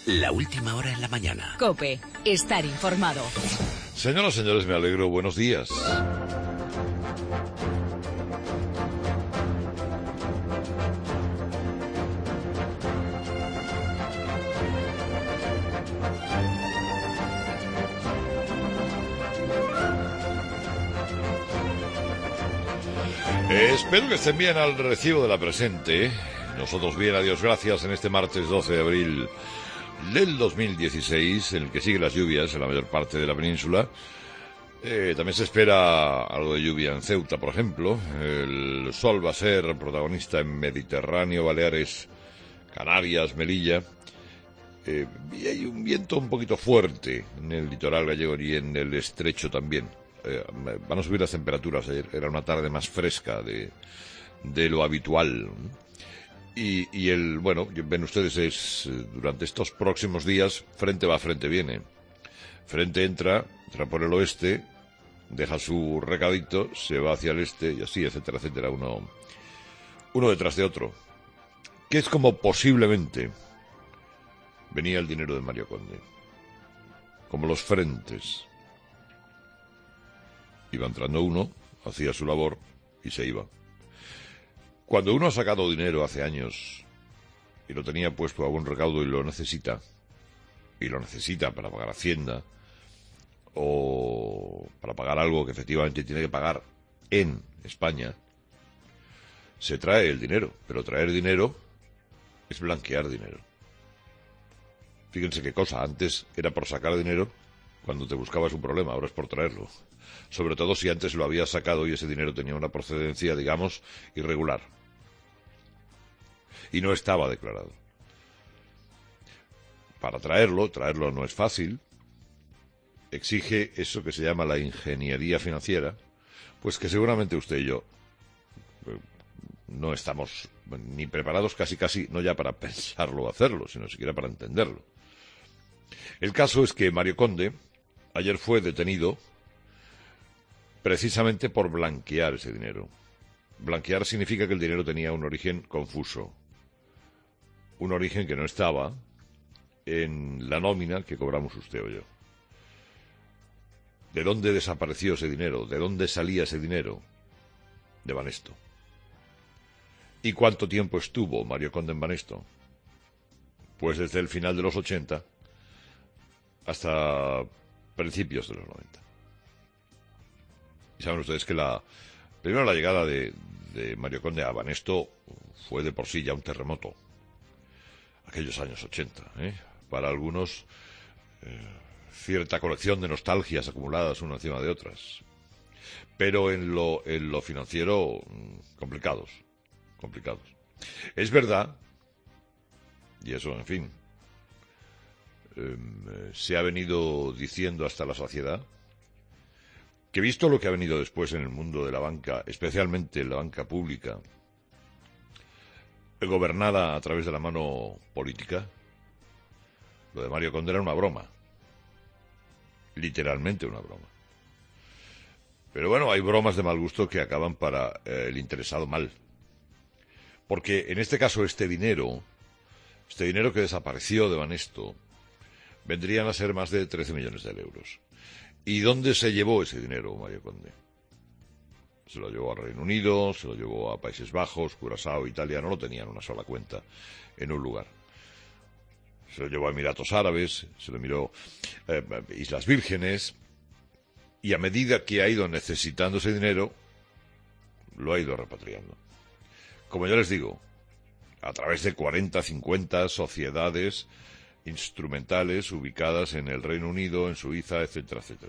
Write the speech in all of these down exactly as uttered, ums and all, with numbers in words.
La última hora en la mañana. COPE. Estar informado. Señoras y señores, me alegro. Buenos días. Eh, espero que estén bien al recibo de la presente. Nosotros bien, a Dios gracias, en este martes doce de abril del dos mil dieciséis, en el que siguen las lluvias en la mayor parte de la península. Eh, también se espera algo de lluvia en Ceuta, por ejemplo. El sol va a ser protagonista en Mediterráneo, Baleares, Canarias, Melilla. Eh, y hay un viento un poquito fuerte en el litoral gallego y en el estrecho también. Eh, van a subir las temperaturas. Ayer era una tarde más fresca de, de lo habitual. Y, y el, bueno, ven ustedes, es durante estos próximos días, frente va, frente viene. Frente entra, entra por el oeste, deja su recadito, se va hacia el este, y así, etcétera, etcétera, uno, uno detrás de otro. Que es como posiblemente venía el dinero de Mario Conde. Como los frentes. Iba entrando uno, hacía su labor y se iba. Cuando uno ha sacado dinero hace años y lo tenía puesto a buen recaudo y lo necesita, y lo necesita para pagar Hacienda o para pagar algo que efectivamente tiene que pagar en España, se trae el dinero. Pero traer dinero es blanquear dinero. Fíjense qué cosa, antes era por sacar dinero cuando te buscabas un problema, ahora es por traerlo. Sobre todo si antes lo habías sacado y ese dinero tenía una procedencia, digamos, irregular. Y no estaba declarado. Para traerlo, traerlo no es fácil. Exige eso que se llama la ingeniería financiera, pues que seguramente usted y yo no estamos ni preparados casi casi, no ya para pensarlo o hacerlo, sino siquiera para entenderlo. El caso es que Mario Conde ayer fue detenido precisamente por blanquear ese dinero. Blanquear significa que el dinero tenía un origen confuso. Un origen que no estaba en la nómina que cobramos usted o yo. ¿De dónde desapareció ese dinero? ¿De dónde salía ese dinero? De Banesto. ¿Y cuánto tiempo estuvo Mario Conde en Banesto? Pues desde el final de los ochenta hasta principios de los noventa. Y saben ustedes que la primero la llegada de, de Mario Conde a Banesto fue de por sí ya un terremoto. Aquellos años ochenta, ¿eh? Para algunos, eh, cierta colección de nostalgias acumuladas una encima de otras. Pero en lo, en lo financiero, complicados, complicados. Es verdad, y eso, en fin, eh, se ha venido diciendo hasta la saciedad, que visto lo que ha venido después en el mundo de la banca, especialmente en la banca pública, gobernada a través de la mano política, lo de Mario Conde era una broma. Literalmente una broma. Pero bueno, hay bromas de mal gusto que acaban para eh, el interesado mal. Porque en este caso este dinero, este dinero que desapareció de Banesto, vendrían a ser más de trece millones de euros. ¿Y dónde se llevó ese dinero Mario Conde? Se lo llevó al Reino Unido, se lo llevó a Países Bajos, Curazao, Italia, no lo tenían una sola cuenta en un lugar. Se lo llevó a Emiratos Árabes, se lo miró eh, Islas Vírgenes, y a medida que ha ido necesitando ese dinero, lo ha ido repatriando. Como ya les digo, a través de cuarenta, cincuenta sociedades instrumentales ubicadas en el Reino Unido, en Suiza, etcétera, etcétera.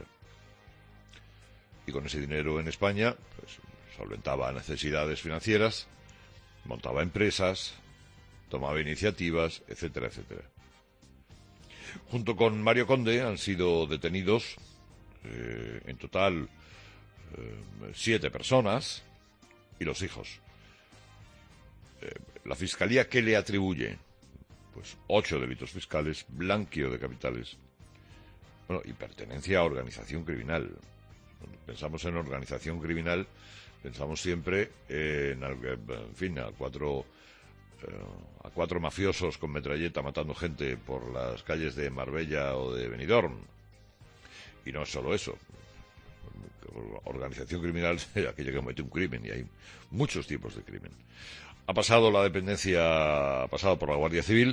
Y con ese dinero en España, pues solventaba necesidades financieras, montaba empresas, tomaba iniciativas, etcétera, etcétera. Junto con Mario Conde han sido detenidos eh, en total eh, siete personas y los hijos. Eh, la Fiscalía, ¿qué le atribuye? Pues ocho delitos fiscales, blanqueo de capitales, bueno, y pertenencia a organización criminal. Cuando pensamos en organización criminal, pensamos siempre en, en fin, a cuatro eh, a cuatro mafiosos con metralleta matando gente por las calles de Marbella o de Benidorm. Y no es solo eso. Organización criminal es aquella que comete un crimen, y hay muchos tipos de crimen. Ha pasado la dependencia, ha pasado por la Guardia Civil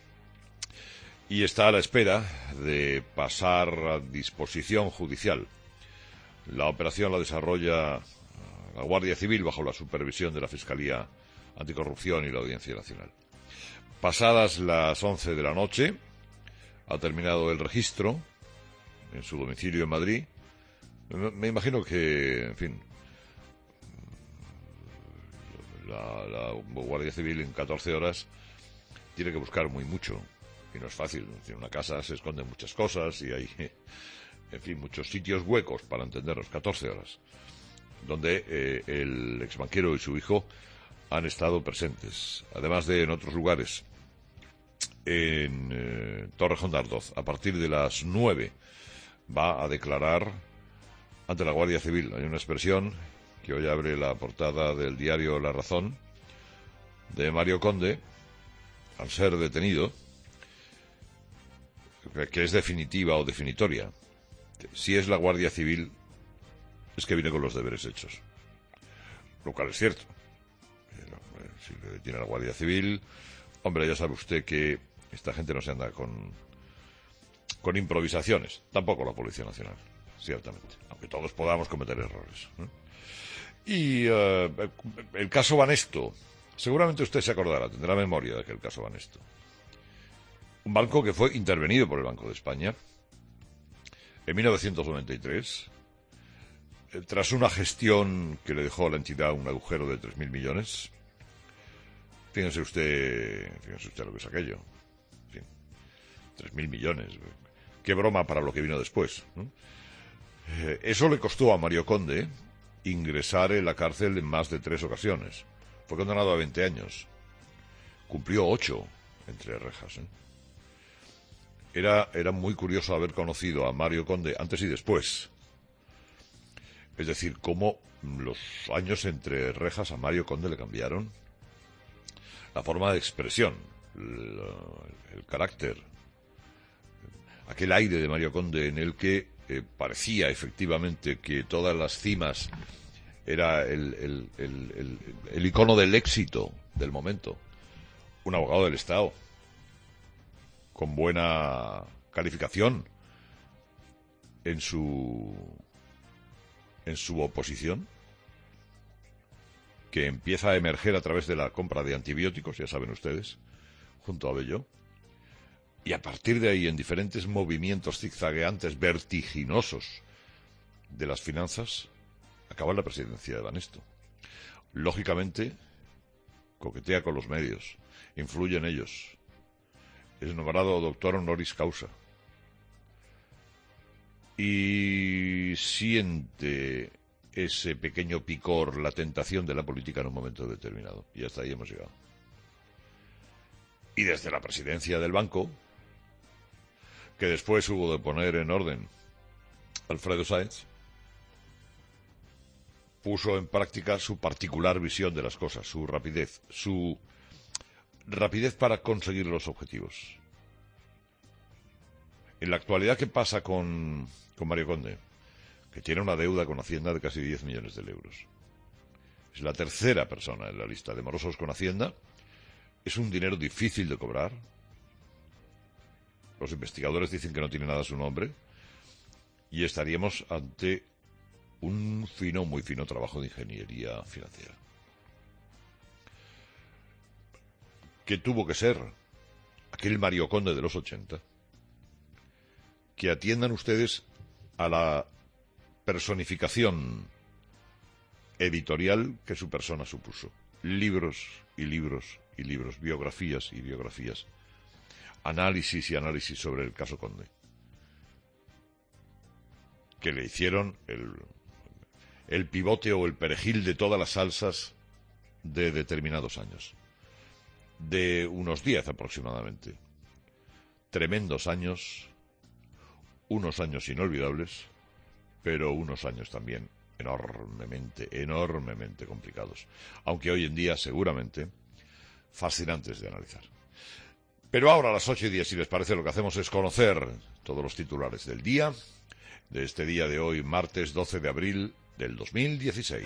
y está a la espera de pasar a disposición judicial. La operación la desarrolla la Guardia Civil bajo la supervisión de la Fiscalía Anticorrupción y la Audiencia Nacional. Pasadas las once de la noche, ha terminado el registro en su domicilio en Madrid. Me imagino que, en fin, la, la Guardia Civil en catorce horas tiene que buscar muy mucho, y no es fácil. En una casa se esconden muchas cosas y hay, en fin, muchos sitios huecos, para entendernos. catorce horas, donde eh, el exbanquero y su hijo han estado presentes, además de en otros lugares. En eh, Torrejón de Ardoz, a partir de las nueve, va a declarar ante la Guardia Civil. Hay una expresión que hoy abre la portada del diario La Razón, de Mario Conde, al ser detenido, que es definitiva o definitoria. Si es la Guardia Civil, es que viene con los deberes hechos. Lo cual es cierto. Si le detiene la Guardia Civil, hombre, ya sabe usted que esta gente no se anda con, con improvisaciones. Tampoco la Policía Nacional, ciertamente. Aunque todos podamos cometer errores, ¿no? Y uh, el caso Banesto, seguramente usted se acordará, tendrá memoria de aquel caso Banesto. Un banco que fue intervenido por el Banco de España en mil novecientos noventa y tres, eh, tras una gestión que le dejó a la entidad un agujero de tres mil millones. Fíjense usted, fíjense usted lo que es aquello. En fin, tres mil millones. Qué broma para lo que vino después, ¿no? Eh, eso le costó a Mario Conde ingresar en la cárcel en más de tres ocasiones. Fue condenado a veinte años. Cumplió ocho entre rejas, ¿eh? Era, era muy curioso haber conocido a Mario Conde antes y después. Es decir, cómo los años entre rejas a Mario Conde le cambiaron la forma de expresión, el, el carácter, aquel aire de Mario Conde en el que eh, parecía efectivamente que todas las cimas era el, el, el, el, el icono del éxito del momento. Un abogado del Estado con buena calificación en su en su oposición, que empieza a emerger a través de la compra de antibióticos, ya saben ustedes, junto a Bello, y a partir de ahí, en diferentes movimientos zigzagueantes, vertiginosos de las finanzas, acaba en la presidencia de Banesto. Lógicamente, coquetea con los medios, influye en ellos, es nombrado doctor honoris causa, y siente ese pequeño picor, la tentación de la política en un momento determinado. Y hasta ahí hemos llegado. Y desde la presidencia del banco, que después hubo de poner en orden Alfredo Sáenz, puso en práctica su particular visión de las cosas, su rapidez, su rapidez para conseguir los objetivos. En la actualidad, ¿qué pasa con, con Mario Conde? Que tiene una deuda con Hacienda de casi diez millones de euros. Es la tercera persona en la lista de morosos con Hacienda. Es un dinero difícil de cobrar. Los investigadores dicen que no tiene nada a su nombre. Y estaríamos ante un fino, muy fino trabajo de ingeniería financiera. ¿Qué tuvo que ser aquel Mario Conde de los ochenta? Que atiendan ustedes a la personificación editorial que su persona supuso. Libros y libros y libros, biografías y biografías, análisis y análisis sobre el caso Conde, que le hicieron el, el pivote o el perejil de todas las salsas de determinados años, de unos diez aproximadamente. Tremendos años, unos años inolvidables, pero unos años también enormemente, enormemente complicados. Aunque hoy en día, seguramente, fascinantes de analizar. Pero ahora a las ocho y diez, si les parece, lo que hacemos es conocer todos los titulares del día, de este día de hoy, martes doce de abril del dos mil dieciséis.